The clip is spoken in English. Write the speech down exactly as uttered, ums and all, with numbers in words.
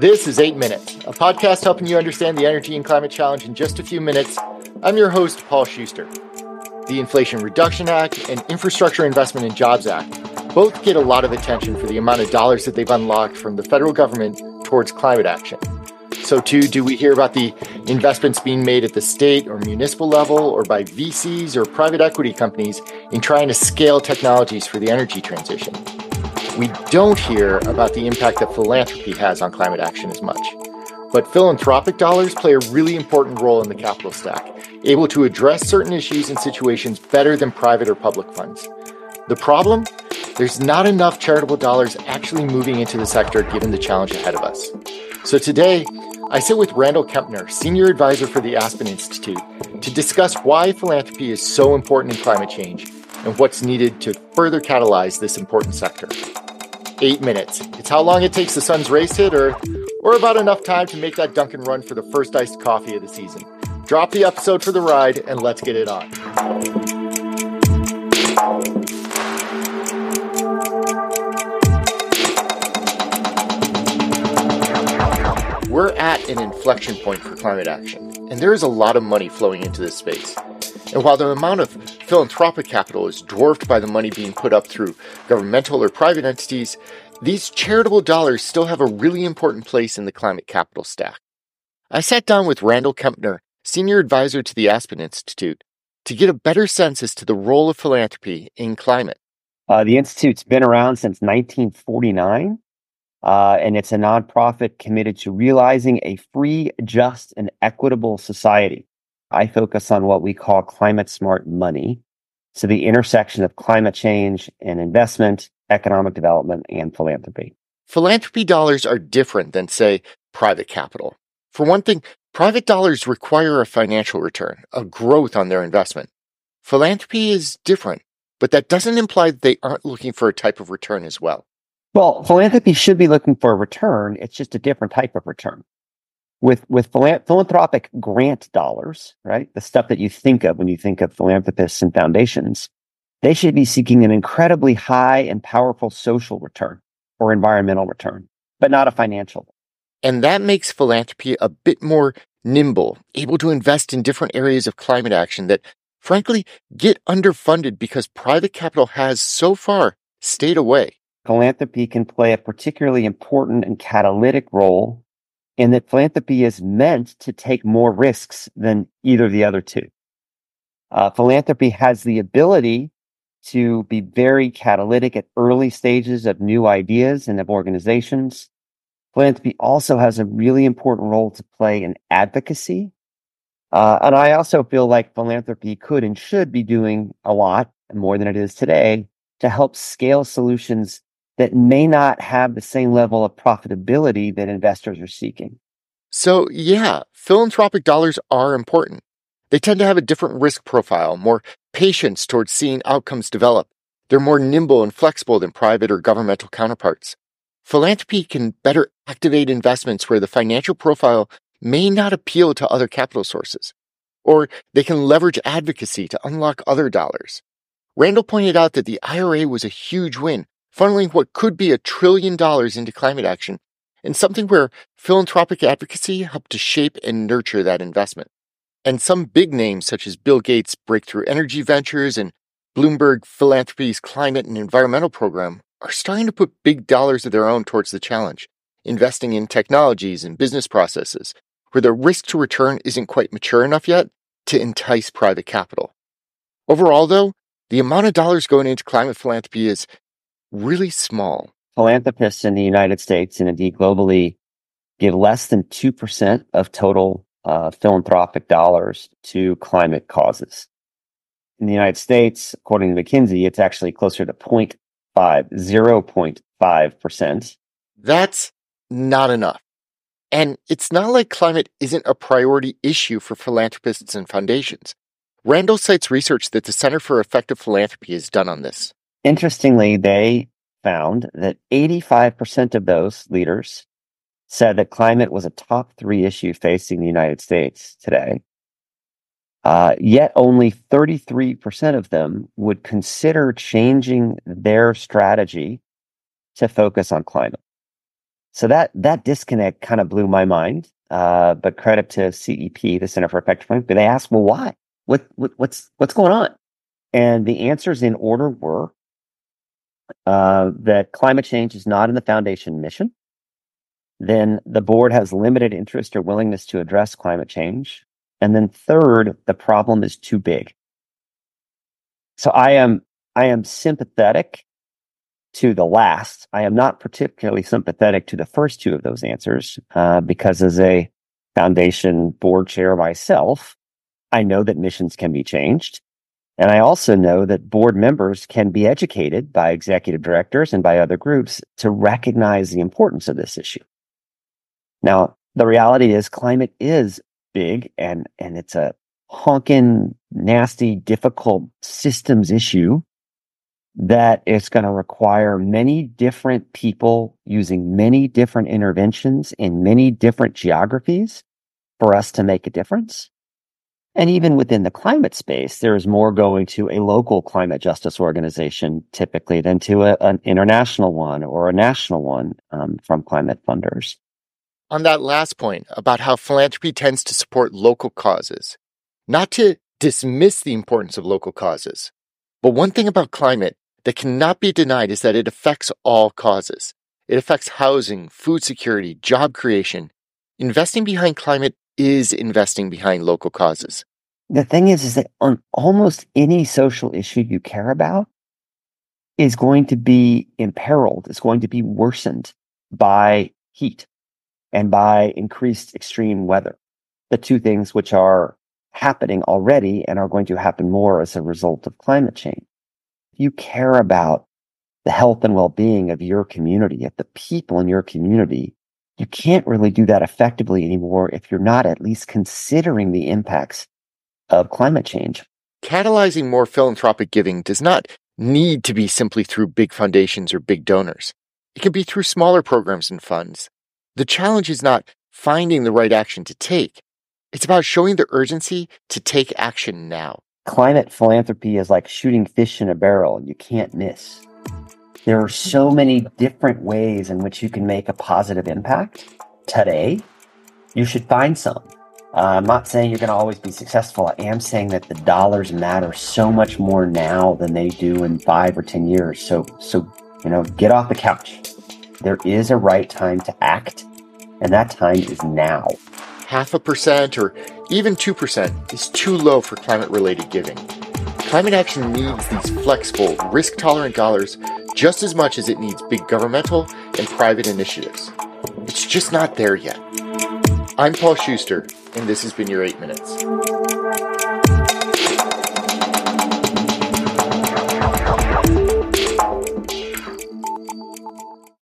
This is Eight Minutes, a podcast helping you understand the energy and climate challenge in just a few minutes. I'm your host, Paul Schuster. The Inflation Reduction Act and Infrastructure Investment and Jobs Act both get a lot of attention for the amount of dollars that they've unlocked from the federal government towards climate action. So too, do we hear about the investments being made at the state or municipal level or by V Cs or private equity companies in trying to scale technologies for the energy transition. We don't hear about the impact that philanthropy has on climate action as much. But philanthropic dollars play a really important role in the capital stack, able to address certain issues and situations better than private or public funds. The problem? There's not enough charitable dollars actually moving into the sector given the challenge ahead of us. So today, I sit with Randall Kempner, Senior Advisor for the Aspen Institute, to discuss why philanthropy is so important in climate change and what's needed to further catalyze this important sector. Eight minutes. It's how long it takes the sun's race hit or, or about enough time to make that Dunkin' run for the first iced coffee of the season. Drop the episode for the ride and let's get it on. We're at an inflection point for climate action, and there is a lot of money flowing into this space. And while the amount of philanthropic capital is dwarfed by the money being put up through governmental or private entities, these charitable dollars still have a really important place in the climate capital stack. I sat down with Randall Kempner, Senior Advisor to the Aspen Institute, to get a better sense as to the role of philanthropy in climate. Uh, the Institute's been around since nineteen forty-nine, uh, and it's a nonprofit committed to realizing a free, just, and equitable society. I focus on what we call climate smart money, so the intersection of climate change and investment, economic development, and philanthropy. Philanthropy dollars are different than, say, private capital. For one thing, private dollars require a financial return, a growth on their investment. Philanthropy is different, but that doesn't imply that they aren't looking for a type of return as well. Well, philanthropy should be looking for a return. It's just a different type of return. With with philan- philanthropic grant dollars, right, the stuff that you think of when you think of philanthropists and foundations, they should be seeking an incredibly high and powerful social return or environmental return, but not a financial. And that makes philanthropy a bit more nimble, able to invest in different areas of climate action that, frankly, get underfunded because private capital has so far stayed away. Philanthropy can play a particularly important and catalytic role in that philanthropy is meant to take more risks than either of the other two. Uh, philanthropy has the ability to be very catalytic at early stages of new ideas and of organizations. Philanthropy also has a really important role to play in advocacy. Uh, and I also feel like philanthropy could and should be doing a lot, more than it is today, to help scale solutions that may not have the same level of profitability that investors are seeking. So, yeah, philanthropic dollars are important. They tend to have a different risk profile, more patience towards seeing outcomes develop. They're more nimble and flexible than private or governmental counterparts. Philanthropy can better activate investments where the financial profile may not appeal to other capital sources, or they can leverage advocacy to unlock other dollars. Randall pointed out that the I R A was a huge win, funneling what could be a trillion dollars into climate action, and something where philanthropic advocacy helped to shape and nurture that investment. And some big names such as Bill Gates' Breakthrough Energy Ventures and Bloomberg Philanthropies Climate and Environmental Program are starting to put big dollars of their own towards the challenge, investing in technologies and business processes where the risk to return isn't quite mature enough yet to entice private capital. Overall, though, the amount of dollars going into climate philanthropy is really small. Philanthropists in the United States and indeed globally give less than two percent of total uh, philanthropic dollars to climate causes. In the United States, according to McKinsey, it's actually closer to zero point five, zero point five percent. That's not enough. And it's not like climate isn't a priority issue for philanthropists and foundations. Randall cites research that the Center for Effective Philanthropy has done on this. Interestingly, they found that eighty-five percent of those leaders said that climate was a top three issue facing the United States today. Uh, yet only thirty-three percent of them would consider changing their strategy to focus on climate. So that that disconnect kind of blew my mind. Uh, but credit to C E P, the Center for Effective Climate. But they asked, well, why? What, what what's what's going on? And the answers in order were uh, that climate change is not in the foundation mission. Then the board has limited interest or willingness to address climate change. And then third, the problem is too big. So I am I am sympathetic to the last. I am not particularly sympathetic to the first two of those answers, uh, because as a foundation board chair myself, I know that missions can be changed. And I also know that board members can be educated by executive directors and by other groups to recognize the importance of this issue. Now, the reality is climate is big and, and it's a honking, nasty, difficult systems issue that it's going to require many different people using many different interventions in many different geographies for us to make a difference. And even within the climate space, there is more going to a local climate justice organization typically than to a, an international one or a national one um, from climate funders. On that last point about how philanthropy tends to support local causes, not to dismiss the importance of local causes, but one thing about climate that cannot be denied is that it affects all causes. It affects housing, food security, job creation. Investing behind climate is investing behind local causes. The thing is, is that on almost any social issue you care about is going to be imperiled, is going to be worsened by heat and by increased extreme weather. The two things which are happening already and are going to happen more as a result of climate change. If you care about the health and well-being of your community, of the people in your community, you can't really do that effectively anymore if you're not at least considering the impacts of climate change. Catalyzing more philanthropic giving does not need to be simply through big foundations or big donors. It can be through smaller programs and funds. The challenge is not finding the right action to take. It's about showing the urgency to take action now. Climate philanthropy is like shooting fish in a barrel and you can't miss. There are so many different ways in which you can make a positive impact today. You should find some. Uh, I'm not saying you're going to always be successful. I am saying that the dollars matter so much more now than they do in five or ten years. So, so you know, get off the couch. There is a right time to act, and that time is now. Half a percent or even two percent is too low for climate-related giving. Climate action needs these flexible, risk-tolerant dollars just as much as it needs big governmental and private initiatives. It's just not there yet. I'm Paul Schuster, and this has been your eight minutes.